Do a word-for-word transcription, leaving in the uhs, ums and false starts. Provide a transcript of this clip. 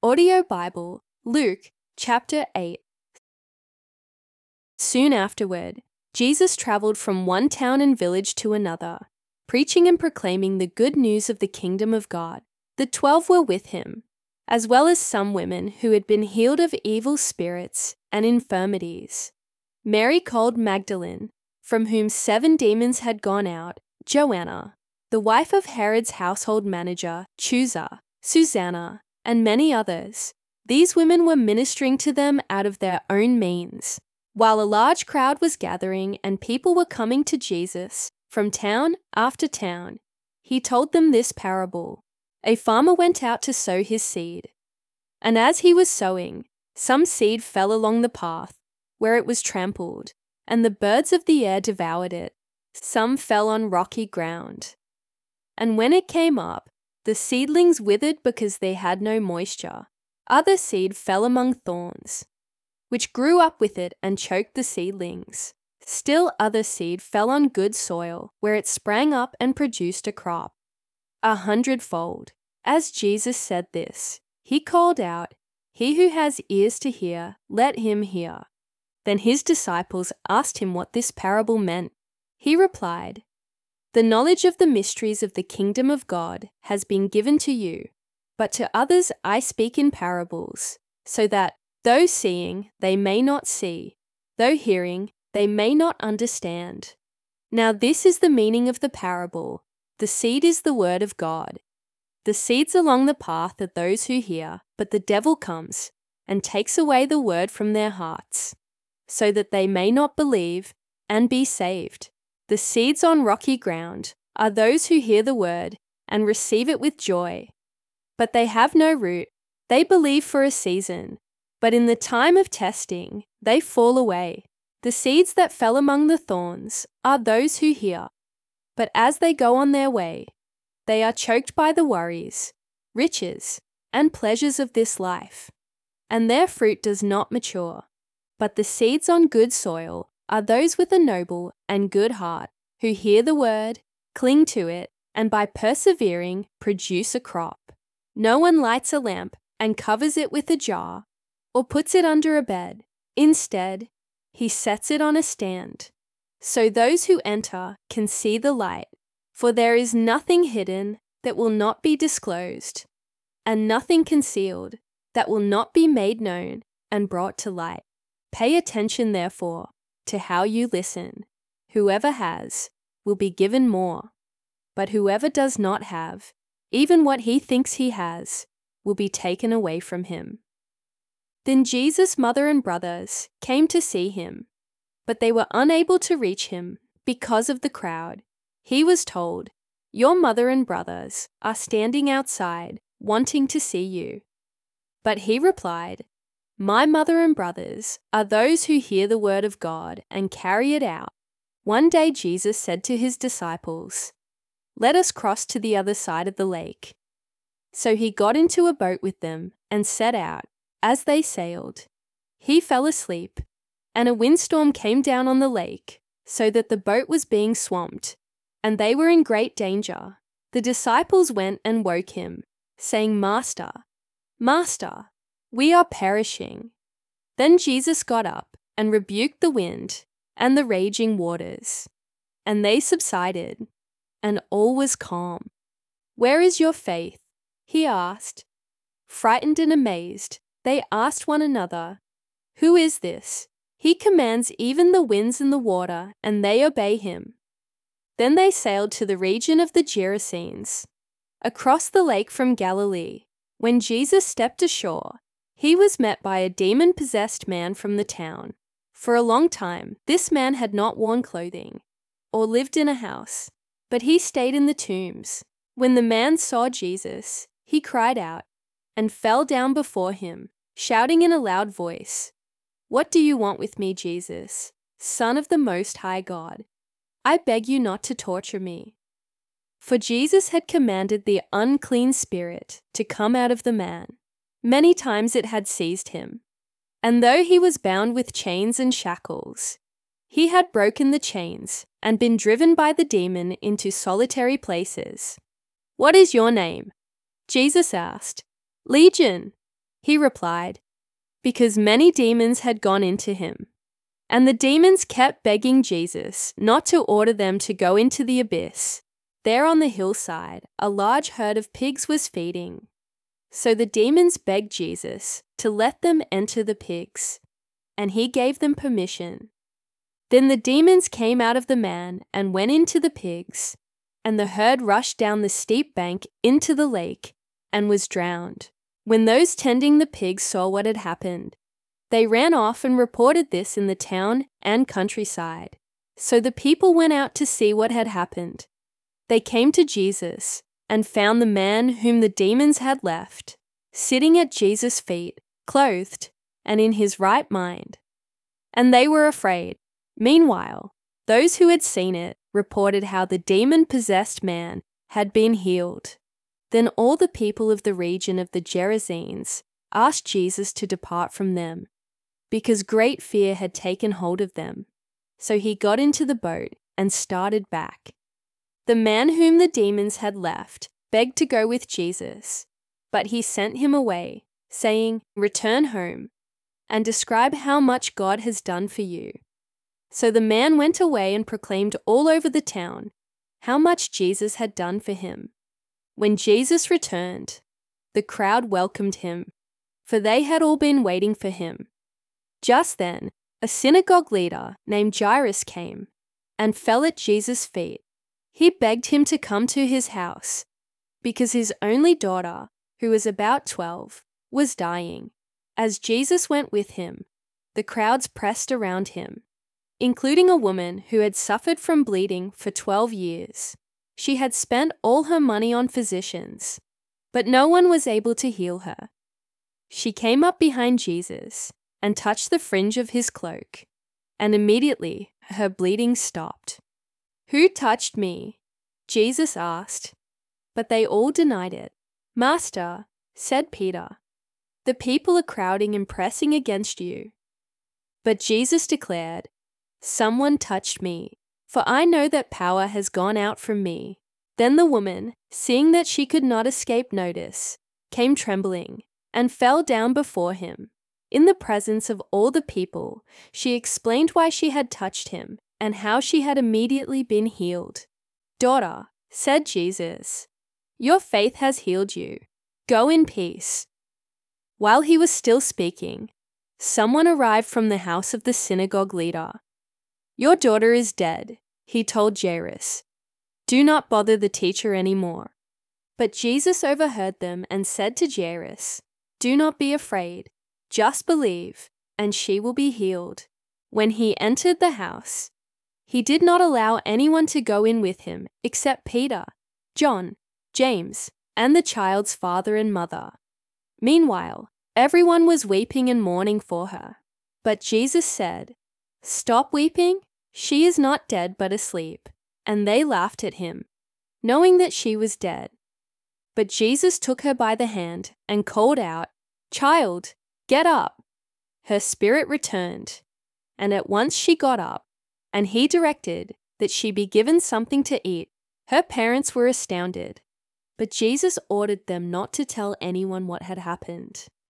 Audio Bible, Luke chapter eight. Soon afterward, Jesus traveled from one town and village to another, preaching and proclaiming the good news of the kingdom of God. The twelve were with him, as well as some women who had been healed of evil spirits and infirmities. Mary called Magdalene, from whom seven demons had gone out, Joanna, the wife of Herod's household manager, Chuza, Susanna, and many others. These women were ministering to them out of their own means, while a large crowd was gathering and people were coming to Jesus from town after town. He told them this parable. A farmer went out to sow his seed, and as he was sowing, some seed fell along the path, where it was trampled, and the birds of the air devoured it. Some fell on rocky ground, and when it came up, the seedlings withered because they had no moisture. Other seed fell among thorns, which grew up with it and choked the seedlings. Still other seed fell on good soil, where it sprang up and produced a crop, a hundredfold. As Jesus said this, he called out, "He who has ears to hear, let him hear." Then his disciples asked him what this parable meant. He replied, "The knowledge of the mysteries of the kingdom of God has been given to you, but to others I speak in parables, so that, though seeing, they may not see, though hearing, they may not understand. Now this is the meaning of the parable. The seed is the word of God. The seeds along the path are those who hear, but the devil comes and takes away the word from their hearts, so that they may not believe and be saved. The seeds on rocky ground are those who hear the word and receive it with joy, but they have no root. They believe for a season, but in the time of testing, they fall away. The seeds that fell among the thorns are those who hear, but as they go on their way, they are choked by the worries, riches, and pleasures of this life, and their fruit does not mature. But the seeds on good soil are those with a noble and good heart, who hear the word, cling to it, and by persevering produce a crop. No one lights a lamp and covers it with a jar, or puts it under a bed. Instead, he sets it on a stand, so those who enter can see the light. For there is nothing hidden that will not be disclosed, and nothing concealed that will not be made known and brought to light. Pay attention, therefore, to how you listen. Whoever has will be given more, but whoever does not have, even what he thinks he has, will be taken away from him." Then Jesus' mother and brothers came to see him, but they were unable to reach him because of the crowd. He was told, "Your mother and brothers are standing outside, wanting to see you." But he replied, "My mother and brothers are those who hear the word of God and carry it out." One day Jesus said to his disciples, "Let us cross to the other side of the lake." So he got into a boat with them and set out. As they sailed, he fell asleep, and a windstorm came down on the lake, so that the boat was being swamped, and they were in great danger. The disciples went and woke him, saying, "Master, Master, we are perishing." Then Jesus got up and rebuked the wind and the raging waters, and they subsided, and all was calm. "Where is your faith?" he asked. Frightened and amazed, they asked one another, "Who is this? He commands even the winds and the water, and they obey him." Then they sailed to the region of the Gerasenes, across the lake from Galilee. When Jesus stepped ashore, he was met by a demon-possessed man from the town. For a long time, this man had not worn clothing or lived in a house, but he stayed in the tombs. When the man saw Jesus, he cried out and fell down before him, shouting in a loud voice, "What do you want with me, Jesus, Son of the Most High God? I beg you not to torture me." For Jesus had commanded the unclean spirit to come out of the man. Many times it had seized him, and though he was bound with chains and shackles, he had broken the chains and been driven by the demon into solitary places. "What is your name?" Jesus asked. "Legion," He replied, "Because many demons had gone into him." And the demons kept begging Jesus not to order them to go into the abyss. There on the hillside, a large herd of pigs was feeding. So the demons begged Jesus to let them enter the pigs, and he gave them permission. Then the demons came out of the man and went into the pigs, and the herd rushed down the steep bank into the lake and was drowned. When those tending the pigs saw what had happened, they ran off and reported this in the town and countryside. So the people went out to see what had happened. They came to Jesus and found the man whom the demons had left, sitting at Jesus' feet, clothed and in his right mind. And they were afraid. Meanwhile, those who had seen it reported how the demon-possessed man had been healed. Then all the people of the region of the Gerasenes asked Jesus to depart from them, because great fear had taken hold of them. So he got into the boat and started back. The man whom the demons had left begged to go with Jesus, but he sent him away, saying, "Return home and describe how much God has done for you." So the man went away and proclaimed all over the town how much Jesus had done for him. When Jesus returned, the crowd welcomed him, for they had all been waiting for him. Just then, a synagogue leader named Jairus came and fell at Jesus' feet. He begged him to come to his house because his only daughter, who was about twelve, was dying. As Jesus went with him, the crowds pressed around him, including a woman who had suffered from bleeding for twelve years. She had spent all her money on physicians, but no one was able to heal her. She came up behind Jesus and touched the fringe of his cloak, and immediately her bleeding stopped. "Who touched me?" Jesus asked, but they all denied it. "Master," said Peter, "the people are crowding and pressing against you." But Jesus declared, "Someone touched me, for I know that power has gone out from me." Then the woman, seeing that she could not escape notice, came trembling and fell down before him. In the presence of all the people, she explained why she had touched him and how she had immediately been healed. "Daughter," said Jesus, "your faith has healed you. Go in peace." While he was still speaking, someone arrived from the house of the synagogue leader. "Your daughter is dead," he told Jairus. "Do not bother the teacher anymore." But Jesus overheard them and said to Jairus, "Do not be afraid. Just believe, and she will be healed." When he entered the house, he did not allow anyone to go in with him except Peter, John, James, and the child's father and mother. Meanwhile, everyone was weeping and mourning for her. But Jesus said, "Stop weeping. She is not dead but asleep." And they laughed at him, knowing that she was dead. But Jesus took her by the hand and called out, "Child, get up." Her spirit returned, and at once she got up, and he directed that she be given something to eat. Her parents were astounded, but Jesus ordered them not to tell anyone what had happened.